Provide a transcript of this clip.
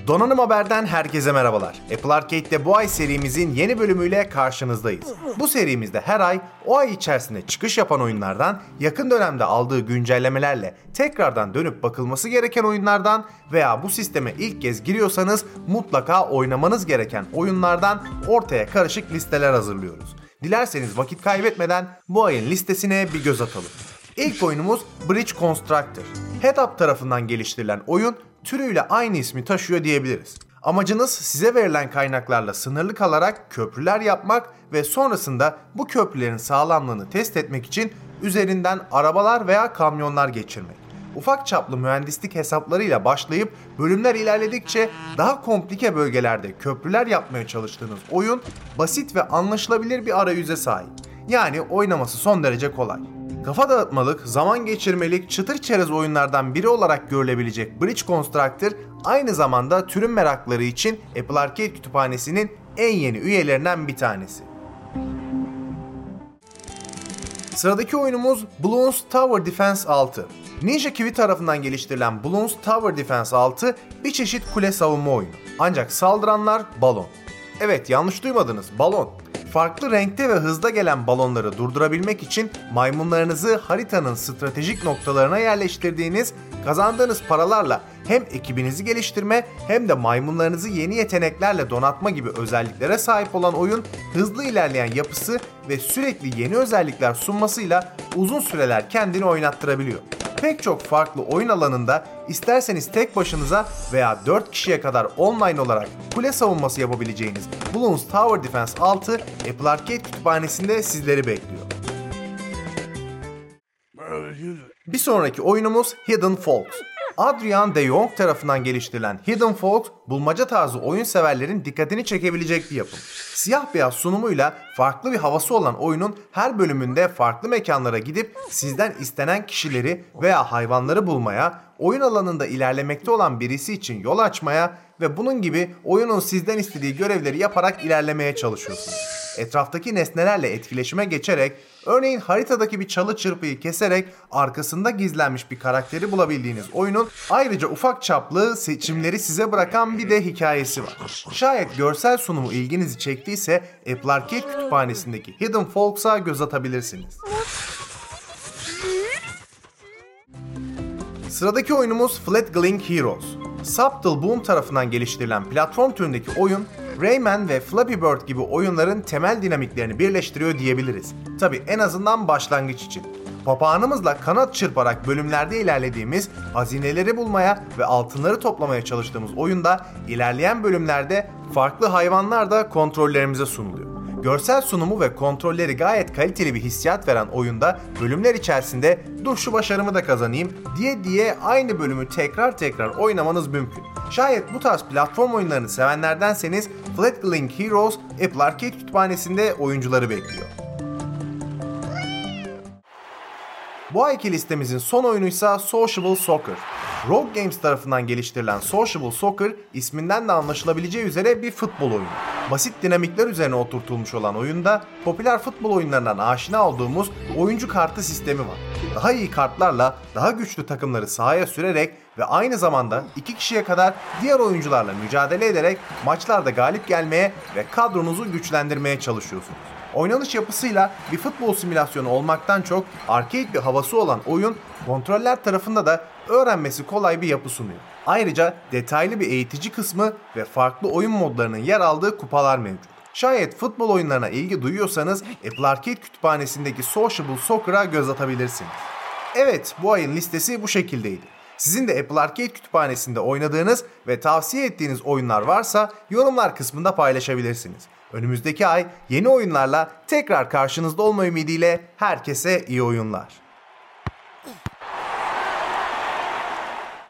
Donanım Haber'den herkese merhabalar. Apple Arcade'de bu ay serimizin yeni bölümüyle karşınızdayız. Bu serimizde her ay o ay içerisinde çıkış yapan oyunlardan, yakın dönemde aldığı güncellemelerle tekrardan dönüp bakılması gereken oyunlardan veya bu sisteme ilk kez giriyorsanız mutlaka oynamanız gereken oyunlardan ortaya karışık listeler hazırlıyoruz. Dilerseniz vakit kaybetmeden bu ayın listesine bir göz atalım. İlk oyunumuz Bridge Constructor. Headup tarafından geliştirilen oyun türüyle aynı ismi taşıyor diyebiliriz. Amacınız size verilen kaynaklarla sınırlı kalarak köprüler yapmak ve sonrasında bu köprülerin sağlamlığını test etmek için üzerinden arabalar veya kamyonlar geçirmek. Ufak çaplı mühendislik hesaplarıyla başlayıp bölümler ilerledikçe daha komplike bölgelerde köprüler yapmaya çalıştığınız oyun basit ve anlaşılabilir bir arayüze sahip. Yani oynaması son derece kolay. Kafa dağıtmalık, zaman geçirmelik, çıtır çerez oyunlardan biri olarak görülebilecek Bridge Constructor aynı zamanda türün merakları için Apple Arcade kütüphanesinin en yeni üyelerinden bir tanesi. Sıradaki oyunumuz Bloons Tower Defense 6. Ninja Kiwi tarafından geliştirilen Bloons Tower Defense 6 bir çeşit kule savunma oyunu. Ancak saldıranlar balon. Evet, yanlış duymadınız, balon. Farklı renkte ve hızda gelen balonları durdurabilmek için maymunlarınızı haritanın stratejik noktalarına yerleştirdiğiniz, kazandığınız paralarla hem ekibinizi geliştirme hem de maymunlarınızı yeni yeteneklerle donatma gibi özelliklere sahip olan oyun, hızlı ilerleyen yapısı ve sürekli yeni özellikler sunmasıyla uzun süreler kendini oynattırabiliyor. Pek çok farklı oyun alanında isterseniz tek başınıza veya 4 kişiye kadar online olarak kule savunması yapabileceğiniz Bloons Tower Defense 6 Apple Arcade kütüphanesinde sizleri bekliyor. Bir sonraki oyunumuz Hidden Folks. Adrian de Jong tarafından geliştirilen Hidden Folks, bulmaca tarzı oyun severlerin dikkatini çekebilecek bir yapım. Siyah beyaz sunumuyla farklı bir havası olan oyunun her bölümünde farklı mekanlara gidip sizden istenen kişileri veya hayvanları bulmaya, oyun alanında ilerlemekte olan birisi için yol açmaya ve bunun gibi oyunun sizden istediği görevleri yaparak ilerlemeye çalışıyorsunuz. Etraftaki nesnelerle etkileşime geçerek, örneğin haritadaki bir çalı çırpıyı keserek arkasında gizlenmiş bir karakteri bulabildiğiniz oyunun ayrıca ufak çaplı seçimleri size bırakan bir de hikayesi var. Şayet görsel sunumu ilginizi çektiyse Apple Arcade kütüphanesindeki Hidden Folks'a göz atabilirsiniz. Sıradaki oyunumuz Flatglink Heroes. Subtle Boom tarafından geliştirilen platform türündeki oyun, Rayman ve Flappy Bird gibi oyunların temel dinamiklerini birleştiriyor diyebiliriz. Tabi en azından başlangıç için. Papağanımızla kanat çırparak bölümlerde ilerlediğimiz, hazineleri bulmaya ve altınları toplamaya çalıştığımız oyunda ilerleyen bölümlerde farklı hayvanlar da kontrollerimize sunuluyor. Görsel sunumu ve kontrolleri gayet kaliteli bir hissiyat veren oyunda bölümler içerisinde dur şu başarımı da kazanayım diye aynı bölümü tekrar oynamanız mümkün. Şayet bu tarz platform oyunlarını sevenlerdenseniz Flatglink Heroes Apple Arcade kütüphanesinde oyuncuları bekliyor. Bu ayki listemizin son oyunuysa Sociable Soccer. Rogue Games tarafından geliştirilen Sociable Soccer, isminden de anlaşılabileceği üzere bir futbol oyunu. Basit dinamikler üzerine oturtulmuş olan oyunda popüler futbol oyunlarından aşina olduğumuz oyuncu kartı sistemi var. Daha iyi kartlarla daha güçlü takımları sahaya sürerek ve aynı zamanda 2 kişiye kadar diğer oyuncularla mücadele ederek maçlarda galip gelmeye ve kadronuzu güçlendirmeye çalışıyorsunuz. Oynanış yapısıyla bir futbol simülasyonu olmaktan çok arcade bir havası olan oyun, kontroller tarafında da öğrenmesi kolay bir yapı sunuyor. Ayrıca detaylı bir eğitici kısmı ve farklı oyun modlarının yer aldığı kupalar mevcut. Şayet futbol oyunlarına ilgi duyuyorsanız Apple Arcade kütüphanesindeki Sociable Soccer'a göz atabilirsiniz. Evet, bu ayın listesi bu şekildeydi. Sizin de Apple Arcade kütüphanesinde oynadığınız ve tavsiye ettiğiniz oyunlar varsa yorumlar kısmında paylaşabilirsiniz. Önümüzdeki ay yeni oyunlarla tekrar karşınızda olma ümidiyle herkese iyi oyunlar.